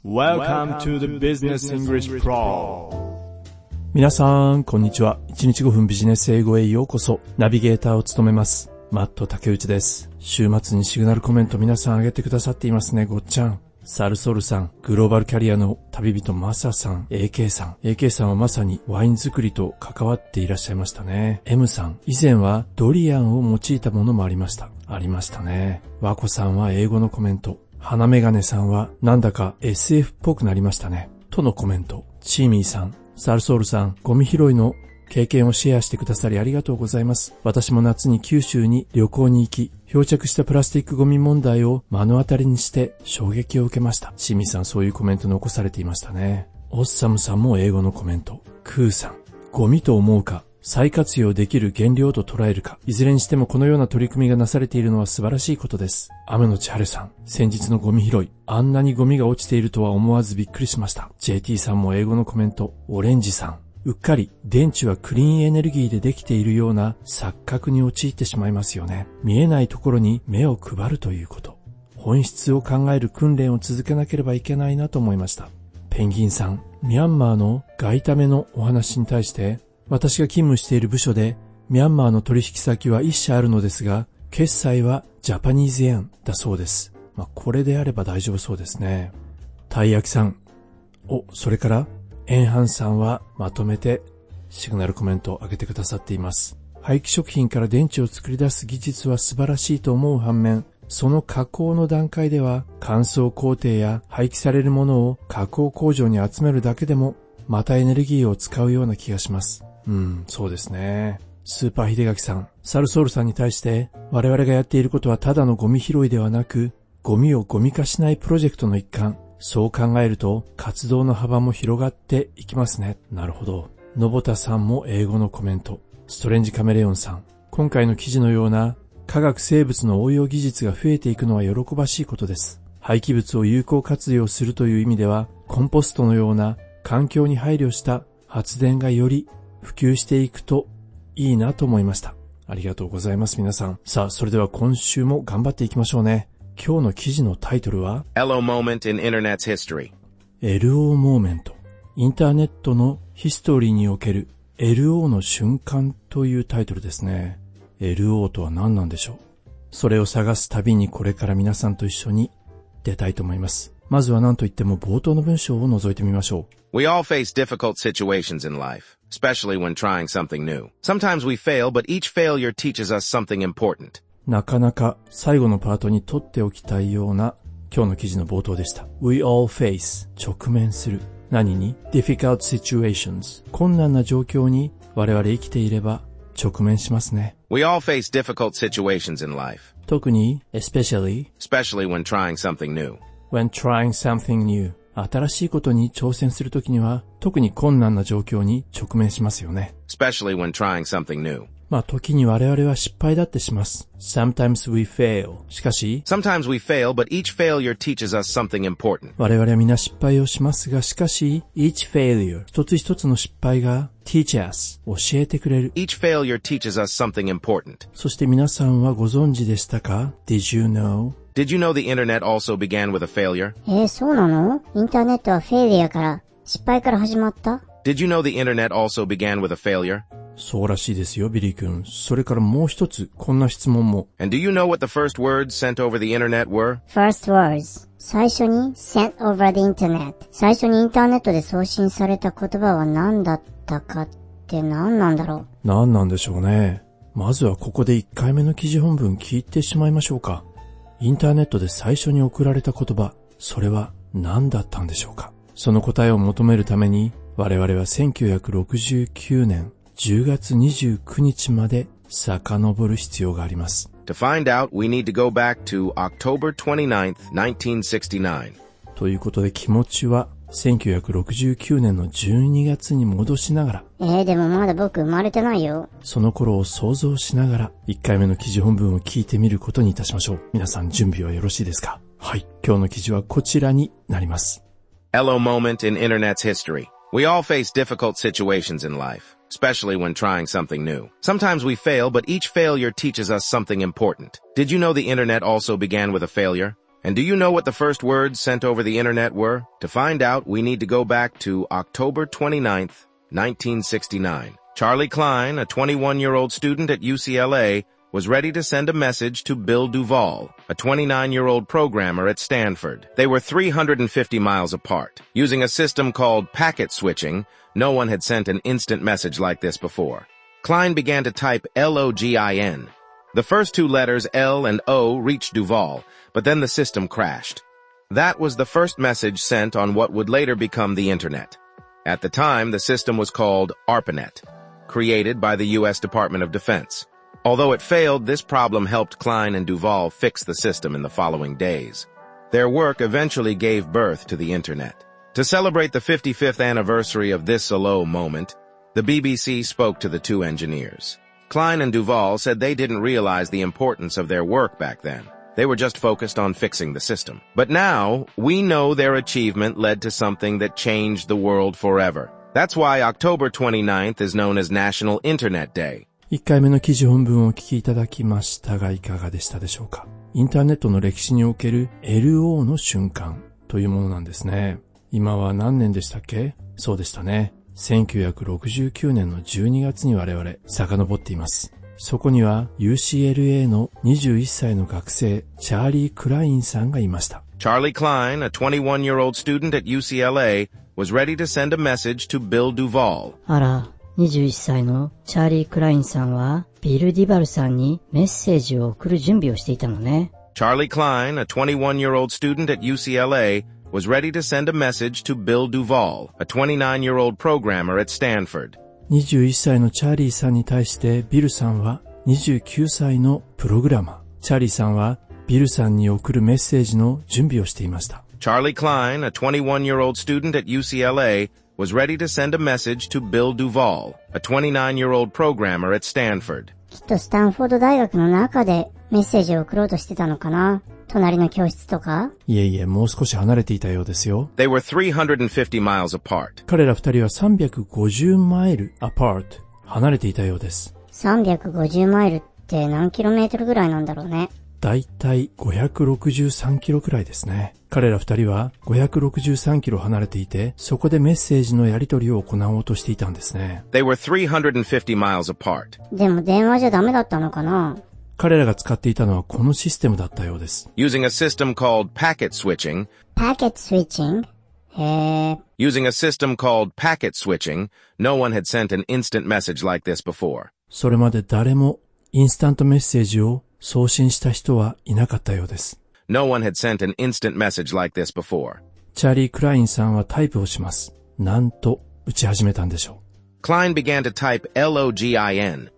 Welcome to the Business English Pro。 皆さん、こんにちは。1日5分ビジネス英語へようこそ。ナビゲーターを務めます。マット竹内です。週末にシグナルコメント皆さん上げてくださっていますね。ごっちゃん。サルソルさん、グローバルキャリアの旅人マサさん、AK さん。AK さんはまさにワイン作りと関わっていらっしゃいましたね。M さん、以前はドリアンを用いたものもありました。ありましたね。ワコさんは英語のコメント。花メガネさんはなんだか SF っぽくなりましたね。とのコメント。チーミーさん、サルソールさん、ゴミ拾いの経験をシェアしてくださりありがとうございます。私も夏に九州に旅行に行き、漂着したプラスチックゴミ問題を目の当たりにして衝撃を受けました。チーミーさん、そういうコメント残されていましたね。オッサムさんも英語のコメント。クーさん、ゴミと思うか再活用できる原料と捉えるか、いずれにしてもこのような取り組みがなされているのは素晴らしいことです。雨のち晴れさん、先日のゴミ拾い、あんなにゴミが落ちているとは思わずびっくりしました。 JT さんも英語のコメント。オレンジさん、うっかり電池はクリーンエネルギーでできているような錯覚に陥ってしまいますよね。見えないところに目を配るということ、本質を考える訓練を続けなければいけないなと思いました。ペンギンさん、ミャンマーの外為のお話に対して、私が勤務している部署でミャンマーの取引先は一社あるのですが、決済はジャパニーズ円だそうです。これであれば大丈夫そうですね。たい焼きさん、それからエンハンさんはまとめてシグナルコメントを上げてくださっています。廃棄食品から電池を作り出す技術は素晴らしいと思う反面、その加工の段階では乾燥工程や廃棄されるものを加工工場に集めるだけでもまたエネルギーを使うような気がします。そうですね。スーパー秀垣さん、サルソールさんに対して、我々がやっていることはただのゴミ拾いではなく、ゴミをゴミ化しないプロジェクトの一環。そう考えると活動の幅も広がっていきますね。なるほど。のぼたさんも英語のコメント。ストレンジカメレオンさん、今回の記事のような化学生物の応用技術が増えていくのは喜ばしいことです。廃棄物を有効活用するという意味では、コンポストのような環境に配慮した発電がより普及していくといいなと思いました。ありがとうございます皆さん。さあ、それでは今週も頑張っていきましょうね。今日の記事のタイトルは LO Moment in Internet's History。 LO モーメント、インターネットのヒストリーにおける LO の瞬間というタイトルですね。 LO とは何なんでしょう。それを探す旅にこれから皆さんと一緒に出たいと思います。まずは何といっても冒頭の文章を覗いてみましょう。 We all face difficult situations in life, especially when trying something new. Sometimes we fail, but each failure teaches us something important. なかなか最後のパートに取っておきたいような今日の記事の冒頭でした。We all face 直面する。何に difficult situations 困難な状況に我々生きていれば直面しますね。 We all face difficult situations in life. 特に especially when trying something new. when trying something new 新しいことに挑戦するときには特に困難な状況に直面しますよね。 Especially when trying something new. 時に我々は失敗だってします。Sometimes we fail しかし Sometimes we fail, but each failure teaches us something important. 我々は皆失敗をしますが、しかし each failure 一つ一つの失敗が teach us 教えてくれる。 Each failure teaches us something important. そして皆さんはご存知でしたか？ Did you know?Did you know the internet also began with a failure? そうなの？インターネットはフェイリアから失敗から始まった？ Did you know the internet also began with a failure? そうらしいですよ、ビリー君。それからもう一つ、こんな質問も。 And do you know what the first words sent over the internet were? First words. 最初に sent over the internet. 最初にインターネットで送信された言葉は何だったかって何なんだろう？何なんでしょうね。まずはここで1回目の記事本文聞いてしまいましょうか。インターネットで最初に送られた言葉、それは何だったんでしょうか。その答えを求めるために、我々は1969年10月29日まで遡る必要があります。 To find out, we need to go back to October 29th, 1969. ということで気持ちは1969年の12月に戻しながら。でもまだ僕生まれてないよ。 その頃を想像しながら1回目の記事本文を聞いてみることにいたしましょう。皆さん準備はよろしいですか？はい。今日の記事はこちらになります。 LO Moment in Internet's History. We all face difficult situations in life, especially when trying something new. Sometimes we fail, but each failure teaches us something important. Did you know the internet also began with a failure? And do you know what the first words sent over the internet were? To find out, we need to go back to October 29th, 1969. Charlie Klein, a 21-year-old student at UCLA, was ready to send a message to Bill Duvall, a 29-year-old programmer at Stanford. They were 350 miles apart. Using a system called packet switching, no one had sent an instant message like this before. Klein began to type LOGIN. The first two letters L and O reached Duvall, but then the system crashed. That was the first message sent on what would later become the Internet. At the time, the system was called ARPANET, created by the U.S. Department of Defense. Although it failed, this problem helped Klein and Duvall fix the system in the following days. Their work eventually gave birth to the Internet. To celebrate the 55th anniversary of this hello moment, the BBC spoke to the two engineers. Klein and Duvall said they didn't realize the importance of their work back then. They were just focused on fixing the system. But now, we know their achievement led to something that changed the world forever. That's why October 29th is known as National Internet Day. 1回目の記事本文をお聞きいただきましたがいかがでしたでしょうか。インターネットの歴史における LO の瞬間というものなんですね。今は何年でしたっけ？そうでしたね。1969年の12月に我々遡っています。そこには UCLA の21歳の学生チャーリー・クラインさんがいました。 Charlie Klein, a 21-year-old student at UCLA, was ready to send a message to Bill Duvall. あら、21歳のチャーリー・クラインさんはビル・デュバルさんにメッセージを送る準備をしていたのね。 Charlie Klein, a 21-year-old student at UCLA, was ready to send a message to Bill Duvall, a 29-year-old programmer at Stanford. 21歳のチャーリーさんに対してビルさんは29歳のプログラマー。チャーリーさんはビルさんに送るメッセージの準備をしていました。 Charlie Klein, a 21-year-old student at UCLA, was ready to send a message to Bill Duvall, a 29-year-old programmer at Stanford. きっとスタンフォード大学の中でメッセージを送ろうとしてたのかな。隣の教室とか？ いえいえ、もう少し離れていたようですよ。 They were 350 miles apart. 彼ら二人は350マイル apart 離れていたようです。 350マイルって何キロメートルぐらいなんだろうね。 だいたい563キロくらいですね。彼ら二人は563キロ離れていて、そこでメッセージのやり取りを行おうとしていたんですね。 They were 350 miles apart. でも電話じゃダメだったのかな？ 彼らが使っていたのはこのシステムだったようです。 Using a system called packet switching. Packet switching? へー。 Using a system called packet switching, no one had sent an instant message like this before. それまで誰もインスタントメッセージを送信した人はいなかったようです。 No one had sent an instant message like this before. チャーリー・クラインさんはタイプをします。なんと打ち始めたんでしょう。 Klein began to type LOGIN.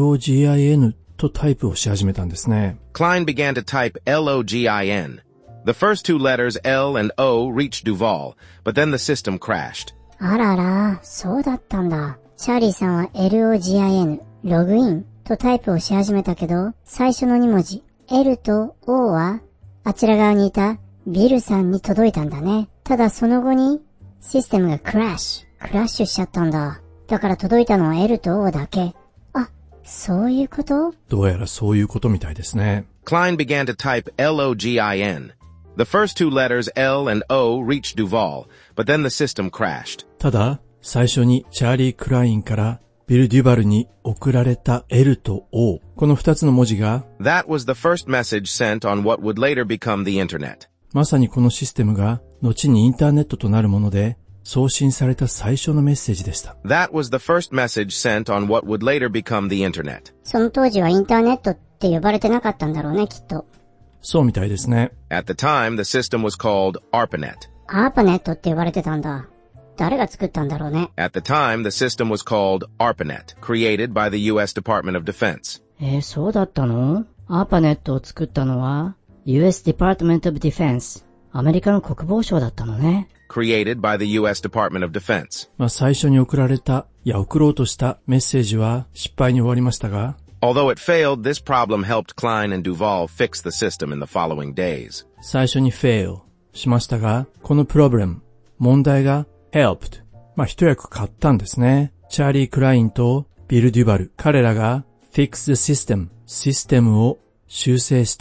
LOGIN とタイプをし始めたんですね。 Klein began to type LOGIN. The first two letters L and O reached Duvall, but then the system crashed. あらら、そうだったんだ。チャーリーさんは LOGIN、ログインとタイプをし始めたけど、最初の2文字、L と O は、あちら側にいたビルさんに届いたんだね。ただその後に、システムがクラッシュしちゃったんだ。だから届いたのは L と O だけ。あ、そういうこと？ どうやらそういうことみたいですね。 Klein began to type LOGIN. The first two letters L and O reached Duvall, but then the system crashed. ただ、最初にチャーリー・クラインからビル・デュバルに送られた L と O。この2つの文字が That was the first message sent on what would later become the Internet. まさにこのシステムが後にインターネットとなるもので送信された最初のメッセージでした。 That was the first message sent on what would later become the Internet. その当時はインターネットって呼ばれてなかったんだろうね、きっと。 そうみたいですね。 At the time, the system was called ARPANET. ARPANET って呼ばれてたんだ。誰が作ったんだろうね。 At the time, the system was called ARPANET, created by the U.S. Department of Defense. そうだったの？アーパネットを作ったのは US Department of Defense、アメリカの国防省だったのね。 Created by the U.S. Department of Defense. 最初に送ろうとしたメッセージは失敗に終わりましたが、 Although it failed, this problem helped Klein and Duvall fix the system in the following days. 最初に fail しましたが、この問題が helped。一役買ったんですね。チャーリー・クラインとビル・デュバル。彼らが fix the system。システムを修正して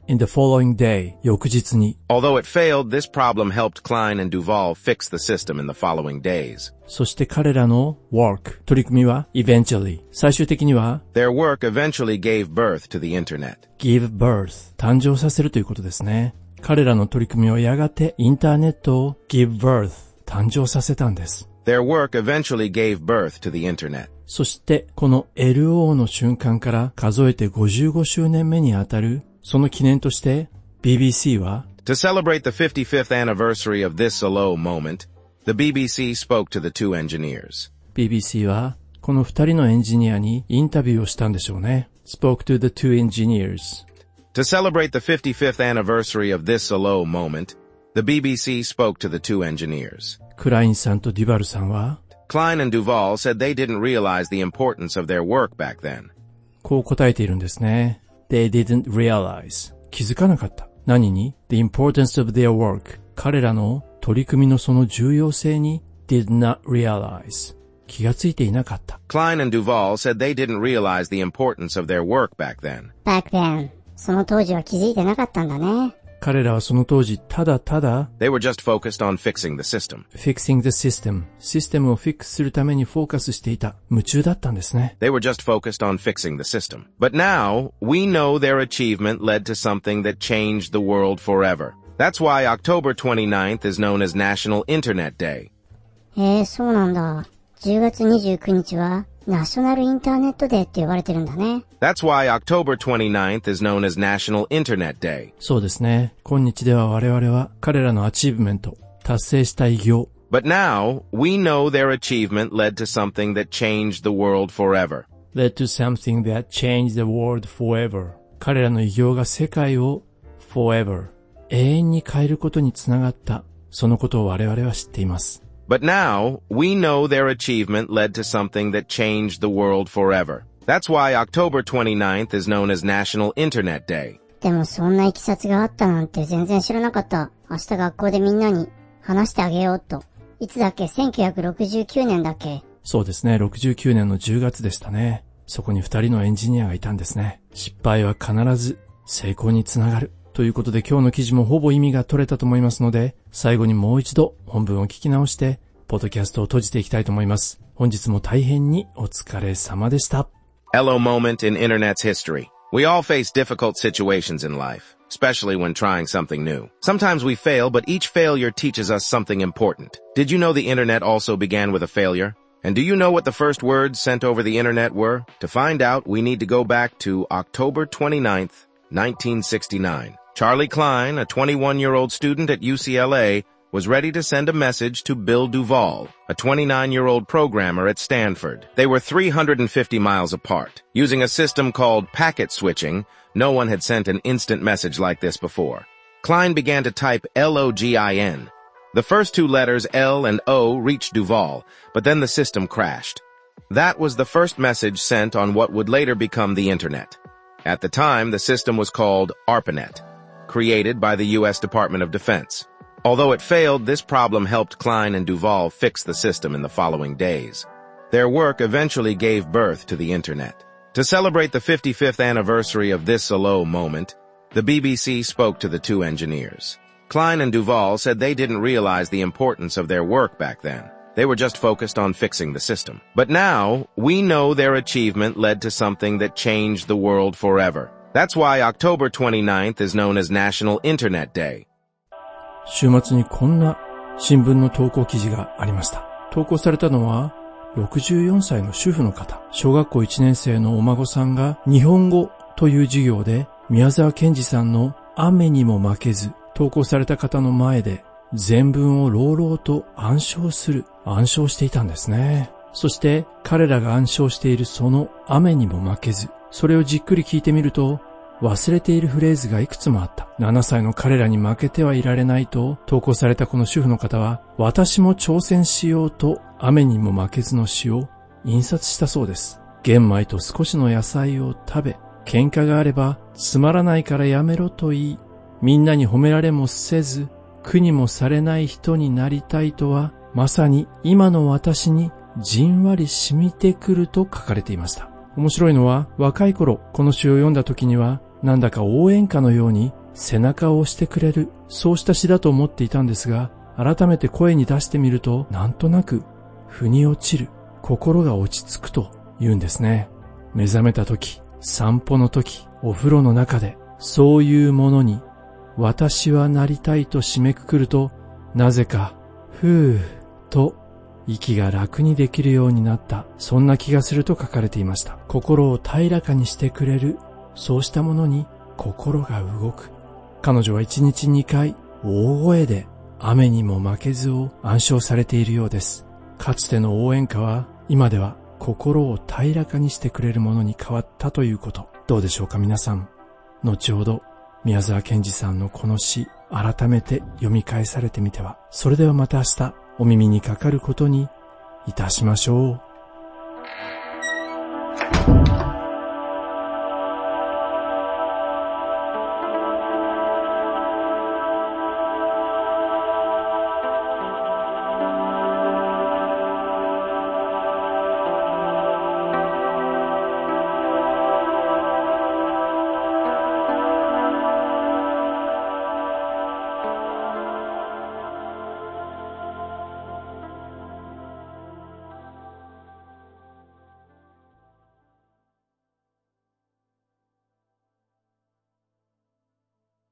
in the following day, 翌日に。 Although it failed, this problem helped Klein and Duval fix the system in the following days. そして彼らの work、取り組みは eventually、最終的には Their work eventually gave birth to the internet. give birth、誕生させるということですね。彼らの取り組みはやがてインターネットを give birth、誕生させたんです。 Their work eventually gave birth to the internet. そしてこの LO の瞬間から数えて55周年目にあたるその記念として BBC は To celebrate the 55th anniversary of this LO moment, the BBC spoke to the two engineers. BBC はこの二人のエンジニアにインタビューをしたんでしょうね。spoke to the two engineers. To celebrate the 55th anniversary of this LO moment, the BBC spoke to the two engineers. クラインさんとデュバルさんは Klein and Duval said they didn't realize the importance of their work back then. こう答えているんですね。They didn't realize. 気づかなかった。何に ?The importance of their work. 彼らの取り組みのその重要性に did not realize. 気がついていなかった。 Klein and Duval said they didn't realize the importance of their work back then. back then. その当時は気づいてなかったんだね。 彼らはその当時ただただ They were just focused on fixing the system. fixing the system. システムをフィックスするためにフォーカスしていた。夢中だったんですね。 They were just focused on fixing the system. But now, we know their achievement led to something that changed the world forever. That's why October 29th is known as National Internet Day. そうなんだ。10月29日はナショナルインターネットデーって呼ばれてるんだね。 That's why October 29th is known as National Internet Day. そうですね。今日では我々は彼らのアチーブメント、達成した偉業。 But now, we know their achievement led to something that changed the world forever. led to something that changed the world forever. 彼らの偉業が世界を forever 永遠に変えることにつながった。そのことを我々は知っています。 But now, we know their achievement led to something that changed the world forever. That's why October 29th is known as National Internet Day. でもそんな経緯があったなんて全然知らなかった。明日学校でみんなに話してあげようと。いつだっけ ?1969 年だっけ？ そうですね。69年の10月でしたね。そこに2人のエンジニアがいたんですね。失敗は必ず成功につながる。ということで今日の記事もほぼ意味が取れたと思いますので、最後にもう一度本文を聞き直して、ポッドキャストを閉じていきたいと思います。本日も大変にお疲れ様でした。 LO moment in Internet's history. We all face difficult situations in life, especially when trying something new. Sometimes we fail, but each failure teaches us something important. Did you know the Internet also began with a failure? And do you know what the first words sent over the Internet were? To find out, we need to go back to October 29th, 1969. Charlie Klein, a 21-year-old student at UCLA, was ready to send a message to Bill Duval, a 29-year-old programmer at Stanford. They were 350 miles apart. Using a system called packet switching, no one had sent an instant message like this before. Klein began to type LOGIN. The first two letters L and O reached Duval, but then the system crashed. That was the first message sent on what would later become the Internet. At the time, the system was called ARPANET, created by the U.S. Department of Defense. Although it failed, this problem helped Klein and Duval fix the system in the following days. Their work eventually gave birth to the Internet. To celebrate the 55th anniversary of this LO moment, the BBC spoke to the two engineers. Klein and Duval said they didn't realize the importance of their work back then. They were just focused on fixing the system. But now, we know their achievement led to something that changed the world forever. That's why October 29th is known as National Internet Day. 週末にこんな新聞の投稿記事がありました。投稿されたのは64歳の主婦の方。小学校1年生のお孫さんが日本語という授業で宮沢賢治さんの雨にも負けず投稿された方の前で全文を朗々と暗唱していたんですね。そして彼らが暗唱しているその雨にも負けず、それをじっくり聞いてみると忘れているフレーズがいくつもあった。7歳の彼らに負けてはいられないと投稿されたこの主婦の方は、私も挑戦しようと雨にも負けずの詩を印刷したそうです。玄米と少しの野菜を食べ、喧嘩があればつまらないからやめろと言い、みんなに褒められもせず、苦にもされない人になりたいとは、まさに今の私にじんわり染みてくると書かれていました。面白いのは、若い頃この詩を読んだ時にはなんだか応援歌のように背中を押してくれる、そうした詩だと思っていたんですが、改めて声に出してみると、なんとなく、腑に落ちる、心が落ち着くと言うんですね。目覚めた時、散歩の時、お風呂の中で、そういうものに、私はなりたいと締めくくると、なぜか、ふーと、息が楽にできるようになった、そんな気がすると書かれていました。心を平らかにしてくれる、そうしたものに心が動く。彼女は1日2回、大声で、雨にも負けずを暗唱されているようです。かつての応援歌は、今では心を平らかにしてくれるものに変わったということ。どうでしょうか皆さん。後ほど、宮沢賢治さんのこの詩、改めて読み返されてみては。それではまた明日、お耳にかかることにいたしましょう。